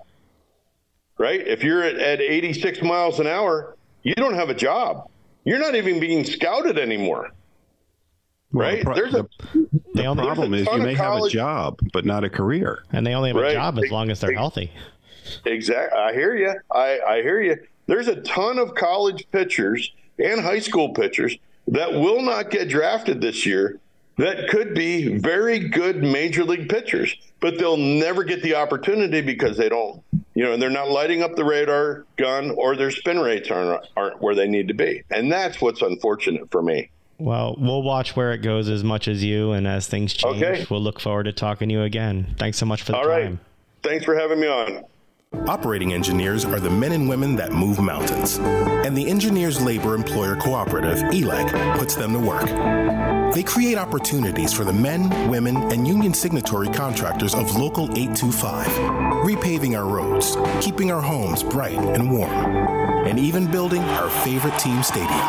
right? If you're at, at eighty-six miles an hour, you don't have a job. You're not even being scouted anymore, well, right? The pro- there's a, the, the only problem is you may college, have a job, but not a career. And they only have right. a job as long as they're healthy. Exactly. I hear you. I, I hear you. There's a ton of college pitchers and high school pitchers that will not get drafted this year that could be very good major league pitchers, but they'll never get the opportunity because they don't, you know, they're not lighting up the radar gun or their spin rates aren't, aren't where they need to be. And that's what's unfortunate for me. Well, we'll watch where it goes as much as you, and as things change, okay. we'll look forward to talking to you again. Thanks so much for the All time. Right. Thanks for having me on. Operating engineers are the men and women that move mountains. And the Engineers Labor Employer Cooperative, E L E C, puts them to work. They create opportunities for the men, women, and union signatory contractors of Local eight two five, repaving our roads, keeping our homes bright and warm, and even building our favorite team stadium.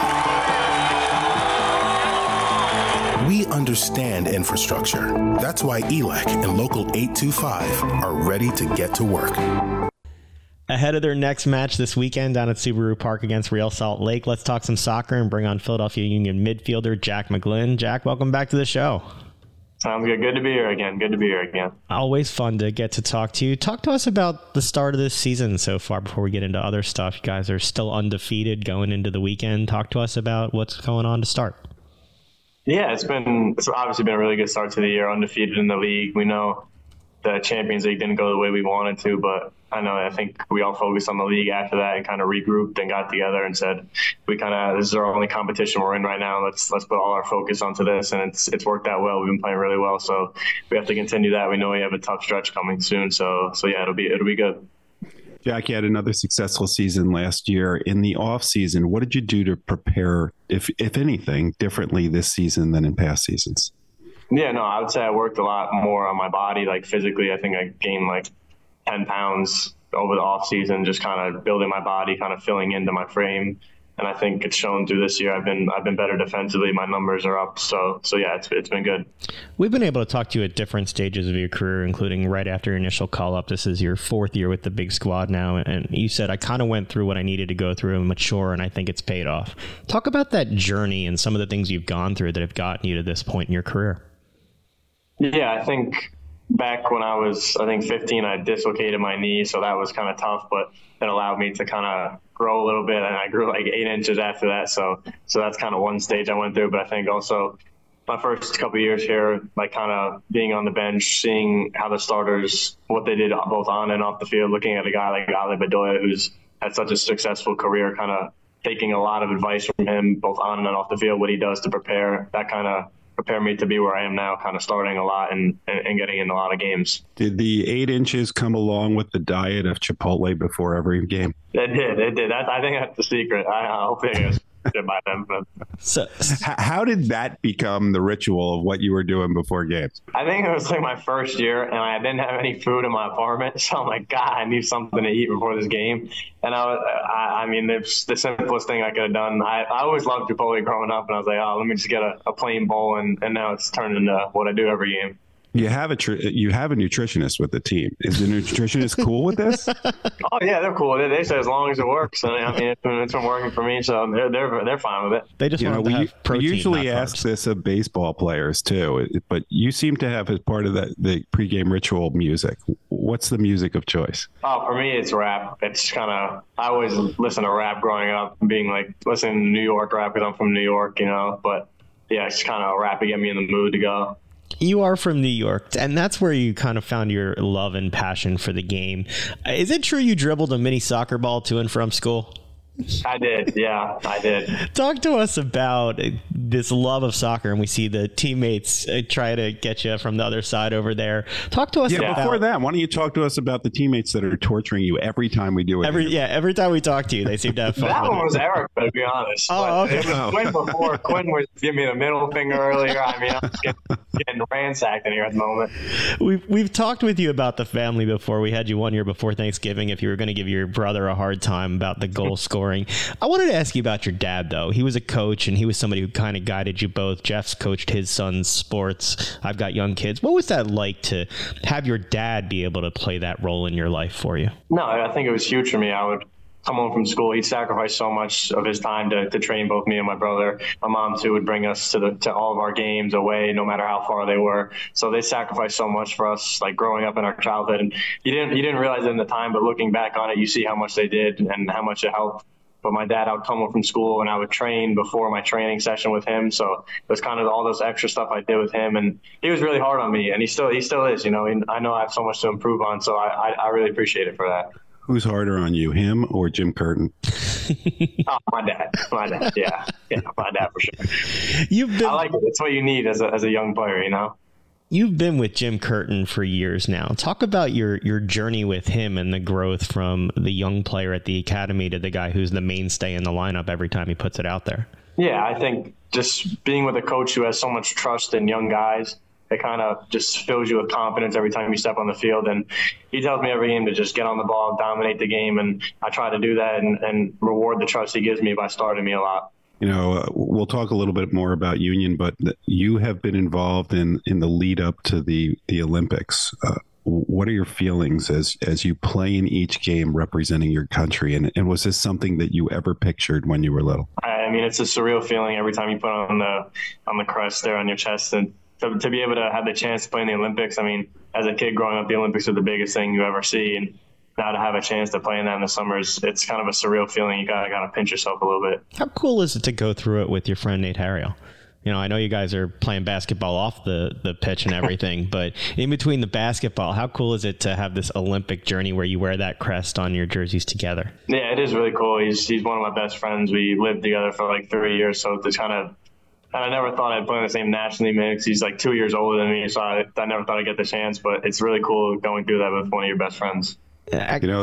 We understand infrastructure. That's why E L E C and Local eight two five are ready to get to work. Ahead of their next match this weekend down at Subaru Park against Real Salt Lake, let's talk some soccer and bring on Philadelphia Union midfielder Jack McGlynn. Jack, welcome back to the show. Sounds good. Good to be here again. Good to be here again. Always fun to get to talk to you. Talk to us about the start of this season so far before we get into other stuff. You guys are still undefeated going into the weekend. Talk to us about what's going on to start. Yeah, it's been it's obviously been a really good start to the year, undefeated in the league. We know the Champions League didn't go the way we wanted to, but I know I think we all focused on the league after that and kind of regrouped and got together and said, we kind of this is our only competition we're in right now. Let's let's put all our focus onto this, and it's it's worked out well. We've been playing really well, so we have to continue that. We know we have a tough stretch coming soon, so so yeah, it'll be it'll be good. Jack, you had another successful season last year. In the off season, what did you do to prepare, if if anything, differently this season than in past seasons? Yeah, no, I would say I worked a lot more on my body, like physically. I think I gained like ten pounds over the off season, just kind of building my body, kind of filling into my frame. And I think it's shown through this year. I've been I've been better defensively. My numbers are up. So so yeah, it's it's been good. We've been able to talk to you at different stages of your career, including right after your initial call up. This is your fourth year with the big squad now, and you said I kind of went through what I needed to go through and mature, and I think it's paid off. Talk about that journey and some of the things you've gone through that have gotten you to this point in your career. Yeah, I think back when I was, I think fifteen, I dislocated my knee, so that was kind of tough, but it allowed me to kind of grow a little bit, and I grew like eight inches after that. So, so that's kind of one stage I went through. But I think also my first couple of years here, like kind of being on the bench, seeing how the starters, what they did both on and off the field, looking at a guy like Ale Bedoya, who's had such a successful career, kind of taking a lot of advice from him, both on and off the field, what he does to prepare, that kind of prepare me to be where I am now, kind of starting a lot and, and, and getting in a lot of games. Did the eight inches come along with the diet of Chipotle before every game? It did. It did. That, I think that's the secret. I, I hope it is. By them, but. So, how did that become the ritual of what you were doing before games? I think it was like my first year, and I didn't have any food in my apartment, so I'm like, God, I need something to eat before this game. And I, was, I, I mean, it's the simplest thing I could have done. I, I always loved Chipotle growing up, and I was like, oh, let me just get a, a plain bowl, and, and now it's turned into what I do every game. You have a tr- you have a nutritionist with the team. Is the nutritionist cool with this? Oh yeah, they're cool. They, they say as long as it works. And I mean, it's been, it's been working for me, so they're they're they're fine with it. They just want to have protein. We usually ask this of baseball players too, but you seem to have as part of that the pregame ritual music. What's the music of choice? Oh, for me, it's rap. It's kind of I always listen to rap growing up, being like listening to New York rap because I'm from New York, you know. But yeah, it's kind of rap to get me in the mood to go. You are from New York, and that's where you kind of found your love and passion for the game. Is it true you dribbled a mini soccer ball to and from school? I did, yeah, I did. Talk to us about this love of soccer, and we see the teammates try to get you from the other side over there. Talk to us yeah, about... before that, why don't you talk to us about the teammates that are torturing you every time we do it? Every Yeah, every time we talk to you, they seem to have fun. That one it. was Eric, to be honest. Oh, okay. It was Quinn before. Quinn was giving me the middle finger earlier. I mean, I'm getting, getting ransacked in here at the moment. We've, we've talked with you about the family before. We had you one year before Thanksgiving if you were going to give your brother a hard time about the goal scoring. I wanted to ask you about your dad, though. He was a coach, and he was somebody who kind of guided you both. Jeff's coached his son's sports. I've got young kids. What was that like to have your dad be able to play that role in your life for you? No, I think it was huge for me. I would come home from school. He'd sacrifice so much of his time to, to train both me and my brother. My mom, too, would bring us to the to all of our games away, no matter how far they were. So they sacrificed so much for us, like growing up in our childhood. And you didn't you didn't realize it in the time, but looking back on it, you see how much they did and how much it helped. But my dad, I would come home from school and I would train before my training session with him. So it was kind of all those extra stuff I did with him. And he was really hard on me. And he still he still is, you know. And I know I have so much to improve on. So I, I, I really appreciate it for that. Who's harder on you, him or Jim Curtin? Oh, my dad. My dad, yeah. Yeah, my dad for sure. You've been... I like it. It's what you need as a, as a young player, you know? You've been with Jim Curtin for years now. Talk about your, your journey with him and the growth from the young player at the academy to the guy who's the mainstay in the lineup every time he puts it out there. Yeah, I think just being with a coach who has so much trust in young guys, it kind of just fills you with confidence every time you step on the field. And he tells me every game to just get on the ball, dominate the game. And I try to do that and, and reward the trust he gives me by starting me a lot. You know, uh, we'll talk a little bit more about Union, but you have been involved in, in the lead up to the, the Olympics. Uh, what are your feelings as, as you play in each game representing your country? And, and was this something that you ever pictured when you were little? I mean, it's a surreal feeling every time you put on the on the crest there on your chest. And to, to be able to have the chance to play in the Olympics, I mean, as a kid growing up, the Olympics are the biggest thing you ever see. And now to have a chance to play in that in the summers, it's kind of a surreal feeling. You gotta gotta pinch yourself a little bit. How cool is it to go through it with your friend Nate Harriel? You know, I know you guys are playing basketball off the, the pitch and everything, but in between the basketball, how cool is it to have this Olympic journey where you wear that crest on your jerseys together? Yeah, it is really cool. He's he's one of my best friends. We lived together for like three years, so it's kind of. And I never thought I'd play in the same national mix. He's like two years older than me, so I, I never thought I'd get the chance. But it's really cool going through that with one of your best friends. You know,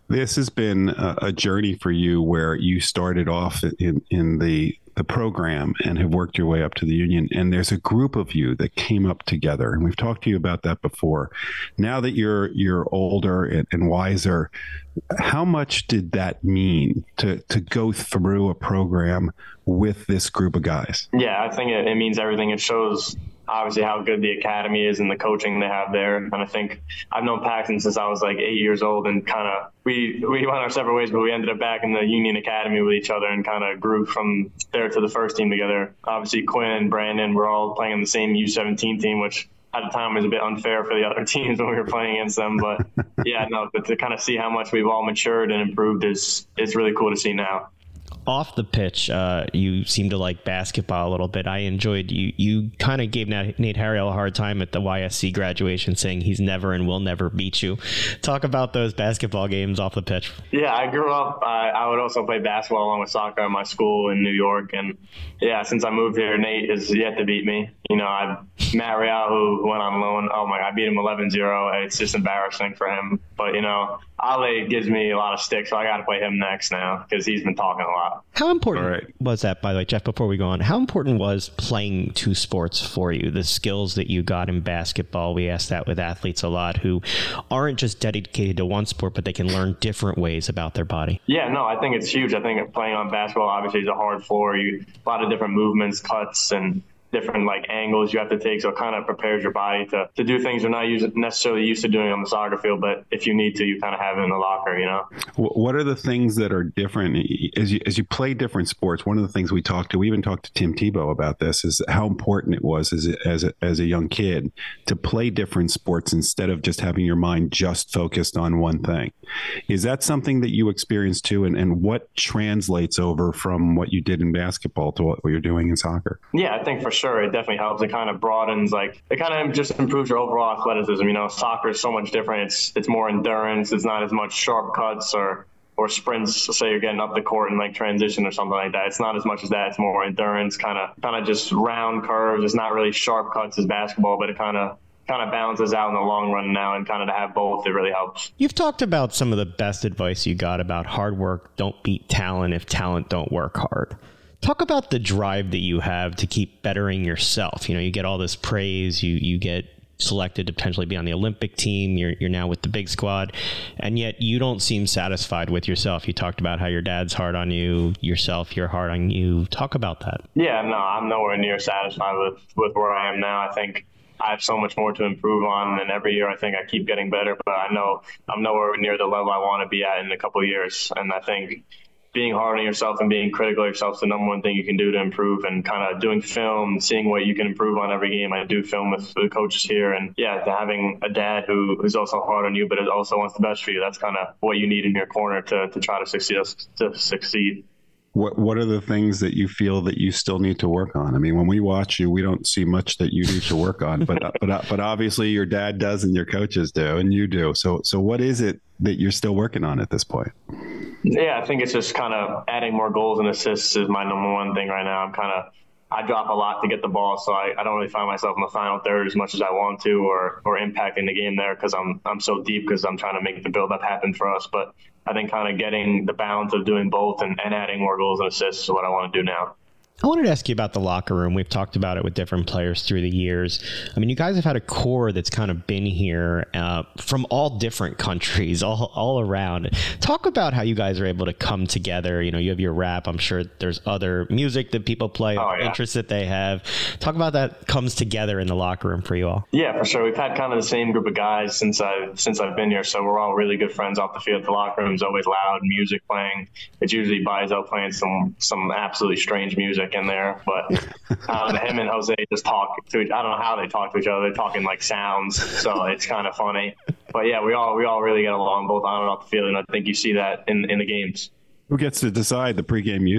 This has been a, a journey for you where you started off in, in the the program and have worked your way up to the union. And there's a group of you that came up together. And we've talked to you about that before. Now that you're you're older and, and wiser, how much did that mean to, to go through a program with this group of guys? Yeah, I think it, it means everything. It shows obviously how good the academy is and the coaching they have there. And I think I've known Paxton since I was like eight years old, and kind of we, we went our separate ways, but we ended up back in the Union Academy with each other and kind of grew from there to the first team together. Obviously Quinn and Brandon were all playing on the same U seventeen team, which at the time was a bit unfair for the other teams when we were playing against them. But yeah, no, but to kind of see how much we've all matured and improved is, is really cool to see now. Off the pitch, uh, you seem to like basketball a little bit. I enjoyed you. You kind of gave Nate, Nate Harriel a hard time at the Y S C graduation, saying he's never and will never beat you. Talk about those basketball games off the pitch. Yeah, I grew up. I, I would also play basketball along with soccer at my school in New York, and yeah, since I moved here, Nate has yet to beat me. You know, I Matt Real, who went on loan. Oh my, I beat him eleven zero. It's just embarrassing for him. But you know, Ale gives me a lot of sticks, so I got to play him next now because he's been talking a lot. How important right. was that, by the way, Jeff, before we go on, how important was playing two sports for you? The skills that you got in basketball, we ask that with athletes a lot who aren't just dedicated to one sport, but they can learn different ways about their body. Yeah, no, I think it's huge. I think playing on basketball obviously is a hard floor. You a lot of different movements, cuts, and different like angles you have to take, so it kind of prepares your body to, to do things you're not used, necessarily used to doing on the soccer field, but if you need to, you kind of have it in the locker, you know. What are the things that are different as you as you play different sports? One of the things we talked to, we even talked to Tim Tebow about this, is how important it was as a, as a, as a young kid to play different sports instead of just having your mind just focused on one thing. Is that something that you experienced too, and, and what translates over from what you did in basketball to what you're doing in soccer? Yeah, I think for sure it definitely helps. It kind of broadens, like it kind of just improves your overall athleticism. You know, soccer is so much different. It's it's more endurance. It's not as much sharp cuts or or sprints. Say you're getting up the court in like transition or something like that. It's not as much as that. It's more endurance, kind of kind of just round curves. It's not really sharp cuts as basketball, but it kind of kind of balances out in the long run now, and kind of to have both, it really helps. You've talked about some of the best advice you got about hard work don't beat talent if talent don't work hard. Talk about the drive that you have to keep bettering yourself. You know, you get all this praise, you you get selected to potentially be on the Olympic team, you're you're now with the big squad, and yet you don't seem satisfied with yourself. You talked about how your dad's hard on you, yourself, you're hard on you. Talk about that. Yeah, no, I'm nowhere near satisfied with, with where I am now. I think I have so much more to improve on, and every year I think I keep getting better, but I know I'm nowhere near the level I want to be at in a couple of years, and I think being hard on yourself and being critical of yourself is the number one thing you can do to improve, and kind of doing film, seeing what you can improve on every game. I do film with the coaches here, and yeah, having a dad who is also hard on you, but also wants the best for you. That's kind of what you need in your corner to, to try to succeed, to succeed. What What are the things that you feel that you still need to work on? I mean, when we watch you, we don't see much that you need to work on, but but but obviously your dad does, and your coaches do, and you do. So so what is it that you're still working on at this point? Yeah, I think it's just kind of adding more goals and assists is my number one thing right now. I'm kind of I drop a lot to get the ball, so I, I don't really find myself in the final third as much as I want to, or or impacting the game there because I'm I'm so deep because I'm trying to make the build up happen for us. But I think kind of getting the balance of doing both and, and adding more goals and assists is what I want to do now. I wanted to ask you about the locker room. We've talked about it with different players through the years. I mean, you guys have had a core that's kind of been here uh, from all different countries, all all around. Talk about how you guys are able to come together. You know, you have your rap. I'm sure there's other music that people play, oh, yeah. interests that they have. Talk about that comes together in the locker room for you all. Yeah, for sure. We've had kind of the same group of guys since I've, since I've been here, so we're all really good friends off the field. The locker room is always loud, music playing. It's usually Bizel playing some, some absolutely strange music in there, but um, him and Jose just talk to each, I don't know how they talk to each other. They're talking like sounds, so it's kind of funny. But yeah, we all we all really get along both on and off the field, and I think you see that in in the games. Who gets to decide the pregame music?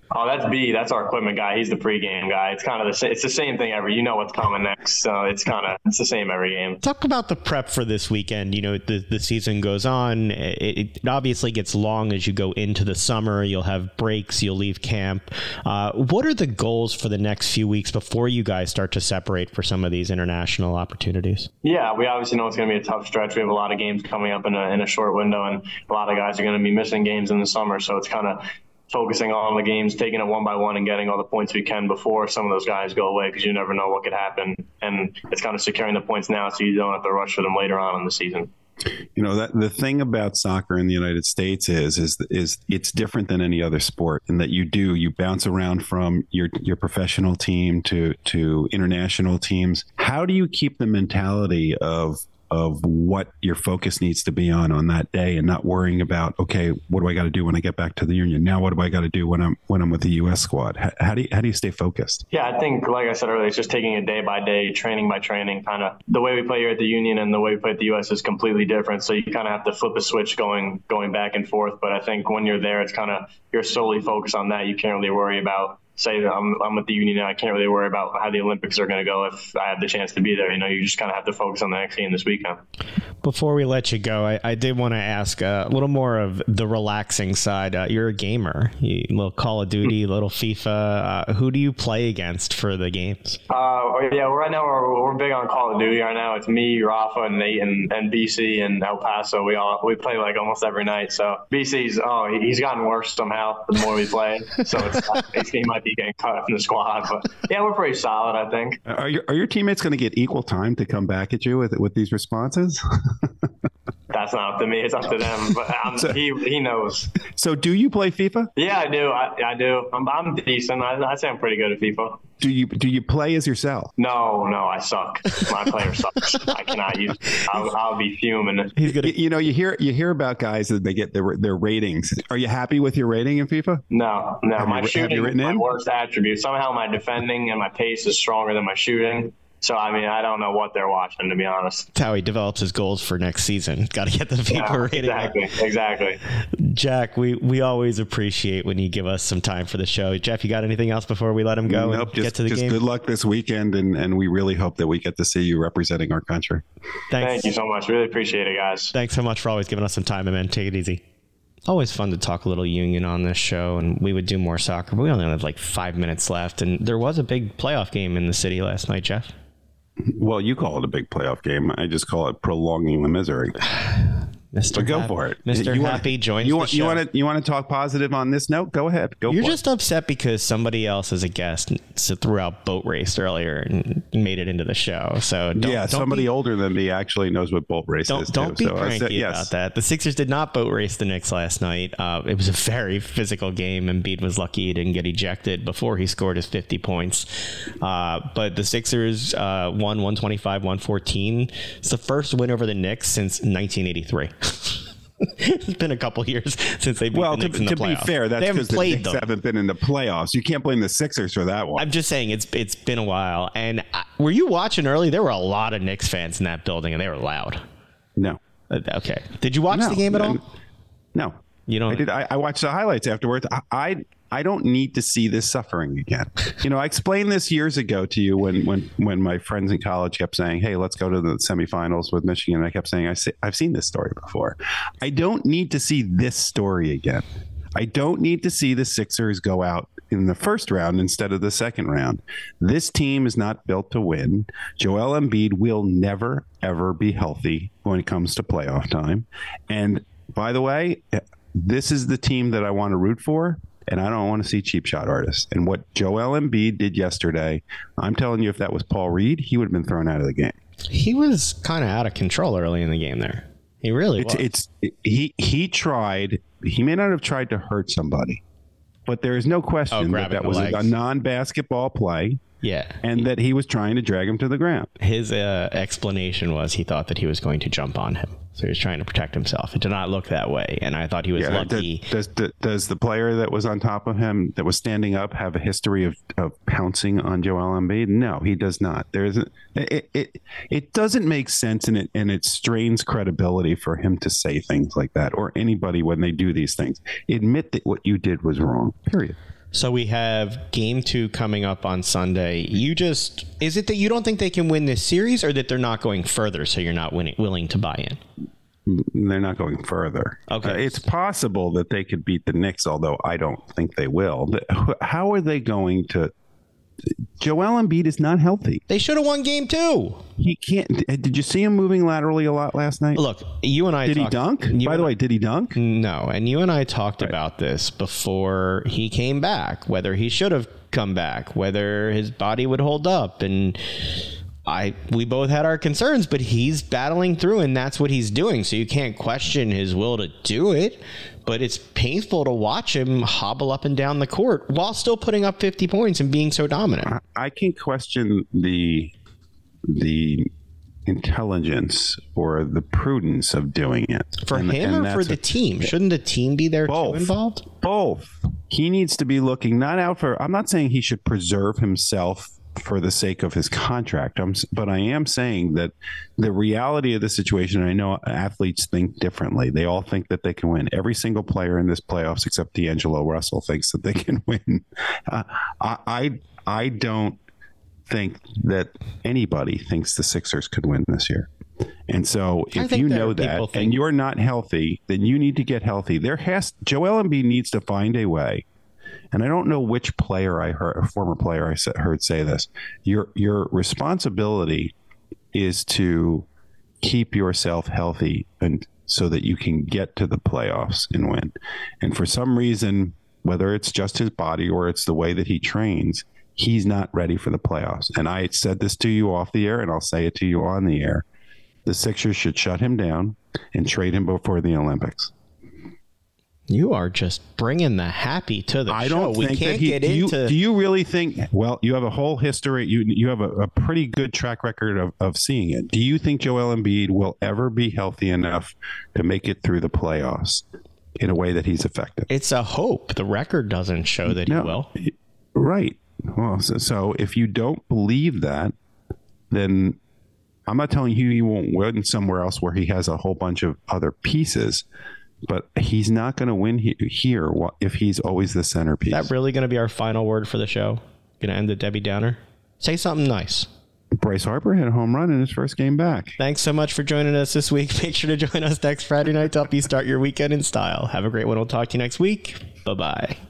Oh, that's B. That's our equipment guy. He's the pregame guy. It's kind of the same. It's the same thing every. You know what's coming next, so it's kind of it's the same every game. Talk about the prep for this weekend. You know, the the season goes on. It, it obviously gets long as you go into the summer. You'll have breaks. You'll leave camp. Uh, what are the goals for the next few weeks before you guys start to separate for some of these international opportunities? Yeah, we obviously know it's going to be a tough stretch. We have a lot of games coming up in a in a short window, and a lot of guys are going to be missing games in the summer. So it's kind of focusing on the games, taking it one by one and getting all the points we can before some of those guys go away, because you never know what could happen. And it's kind of securing the points now so you don't have to rush for them later on in the season. You know, that the thing about soccer in the United States is is is it's different than any other sport in that you do you bounce around from your your professional team to to international teams. How do you keep the mentality of of what your focus needs to be on on that day, and not worrying about, okay, what do I got to do when I get back to the Union? Now, what do I got to do when I'm when I'm with the U S squad? How, how do you how do you stay focused? Yeah, I think, like I said earlier, it's just taking it day by day, training by training. Kind of the way we play here at the Union and the way we play at the U S is completely different. So you kind of have to flip a switch going going back and forth. But I think when you're there, it's kind of you're solely focused on that. You can't really worry about. Say that I'm, I'm at the Union now. I can't really worry about how the Olympics are going to go if I have the chance to be there. You know, you just kind of have to focus on the next game this weekend. Before we let you go, I, I did want to ask uh, a little more of the relaxing side. Uh, you're a gamer, you, little Call of Duty, little FIFA. Uh, who do you play against for the games? Uh, yeah, well, right now we're, we're big on Call of Duty. Right now it's me, Rafa, and Nate, and, and B C and El Paso. We all we play like almost every night. So B C's oh he's gotten worse somehow the more we play. So it's he might be getting cut from the squad, but yeah, we're pretty solid, I think. Are your are your teammates going to get equal time to come back at you with with these responses? That's not up to me. It's up to them. But I'm, so, he he knows. So, do you play FIFA? Yeah, I do. I, I do. I'm, I'm decent. I, I'd say I'm pretty good at FIFA. Do you do you play as yourself? No, no, I suck. My player sucks. I cannot use. I'll, I'll be fuming. He's gonna, you, you know, you hear you hear about guys that they get their their ratings. Are you happy with your rating in FIFA? No, no. Have my you, shooting is my in? worst attribute. Somehow my defending and my pace is stronger than my shooting. So, I mean, I don't know what they're watching, to be honest. That's how he develops his goals for next season. Got to get the FIFA yeah, rating. Exactly, up. exactly. Jack, we, we always appreciate when you give us some time for the show. Jeff, you got anything else before we let him go nope, and just, get to the just game? Good luck this weekend, and, and we really hope that we get to see you representing our country. Thanks. Thank you so much. Really appreciate it, guys. Thanks so much for always giving us some time, man. Take it easy. Always fun to talk a little Union on this show, and we would do more soccer, but we only have like five minutes left, and there was a big playoff game in the city last night, Jeff. Well, you call it a big playoff game. I just call it prolonging the misery. Mister But go Happy, for it. Mister You Happy want, joins you the want, show. You want to you want to talk positive on this note? Go ahead. Go You're for just it. upset because somebody else as a guest threw out boat race earlier and made it into the show. So don't, yeah, don't somebody be, older than me actually knows what boat race don't, is. Don't too. be so cranky said, yes. about that. The Sixers did not boat race the Knicks last night. Uh, it was a very physical game. Embiid was lucky he didn't get ejected before he scored his fifty points. Uh, but the Sixers uh, won one twenty-five one fourteen. It's the first win over the Knicks since nineteen eighty-three. It's been a couple years since they beat well, the Knicks to, in the to playoffs. be fair, that's because the Knicks them. haven't been in the playoffs. You can't blame the Sixers for that one. I'm just saying it's it's been a while. And I, were you watching early? There were a lot of Knicks fans in that building, and they were loud. No. Uh, okay. Did you watch no, the game at all? No. You don't. I did. I, I watched the highlights afterwards. I, I I don't need to see this suffering again. You know, I explained this years ago to you when when when my friends in college kept saying, "Hey, let's go to the semifinals with Michigan." And I kept saying, I see, "I've seen this story before. I don't need to see this story again. I don't need to see the Sixers go out in the first round instead of the second round. This team is not built to win. Joel Embiid will never ever be healthy when it comes to playoff time. And by the way, this is the team that I want to root for, and I don't want to see cheap shot artists." And what Joel Embiid did yesterday, I'm telling you, if that was Paul Reed, he would have been thrown out of the game. He was kind of out of control early in the game there. He really it's, was. It's it, he he tried. He may not have tried to hurt somebody, but there is no question oh, that that was a, a non-basketball play. Yeah. And that he was trying to drag him to the ground. His uh, explanation was he thought that he was going to jump on him. So he was trying to protect himself. It did not look that way. And I thought he was yeah, lucky. Does, does, does the player that was on top of him, that was standing up, have a history of, of pouncing on Joel Embiid? No, he does not. There isn't. It, it, it doesn't make sense, and it, and it strains credibility for him to say things like that, or anybody when they do these things. Admit that what you did was wrong, period. So we have game two coming up on Sunday. You just, is it that you don't think they can win this series, or that they're not going further, so you're not winning, willing to buy in? They're not going further. Okay. Uh, it's possible that they could beat the Knicks, although I don't think they will. How are they going to? Joel Embiid is not healthy. They should have won game two. He can't. Did you see him moving laterally a lot last night? Look, you and I did talked, he dunk? By the way, did he dunk? No. And you and I talked right. about this before he came back, whether he should have come back, whether his body would hold up, and I we both had our concerns, but he's battling through, and that's what he's doing. So you can't question his will to do it, but it's painful to watch him hobble up and down the court while still putting up fifty points and being so dominant. I, I can question the the intelligence or the prudence of doing it. For and, him and or for the a, team? Shouldn't the team be there both, too involved? Both. He needs to be looking not out for, I'm not saying he should preserve himself for the sake of his contract. I'm, but I am saying that the reality of the situation, and I know athletes think differently. They all think that they can win. Every single player in this playoffs, except D'Angelo Russell, thinks that they can win. Uh, I, I, I don't think that anybody thinks the Sixers could win this year. And so if you know that and you're not healthy, then you need to get healthy. There has Joel Embiid needs to find a way. And I don't know which player I heard, a former player I heard say this. Your your responsibility is to keep yourself healthy, and so that you can get to the playoffs and win. And for some reason, whether it's just his body or it's the way that he trains, he's not ready for the playoffs. And I said this to you off the air, and I'll say it to you on the air. The Sixers should shut him down and trade him before the Olympics. You are just bringing the happy to the I show. Don't we think can't that he, get do into. You, do you really think? Well, you have a whole history. You you have a, a pretty good track record of, of seeing it. Do you think Joel Embiid will ever be healthy enough to make it through the playoffs in a way that he's effective? It's a hope. The record doesn't show that no, he will. Right. Well, so, so if you don't believe that, then I'm not telling you he won't win somewhere else where he has a whole bunch of other pieces. But he's not going to win he- here if he's always the centerpiece. Is that really going to be our final word for the show? Going to end the Debbie Downer? Say something nice. Bryce Harper had a home run in his first game back. Thanks so much for joining us this week. Make sure to join us next Friday night to help you start your weekend in style. Have a great one. We'll talk to you next week. Bye-bye.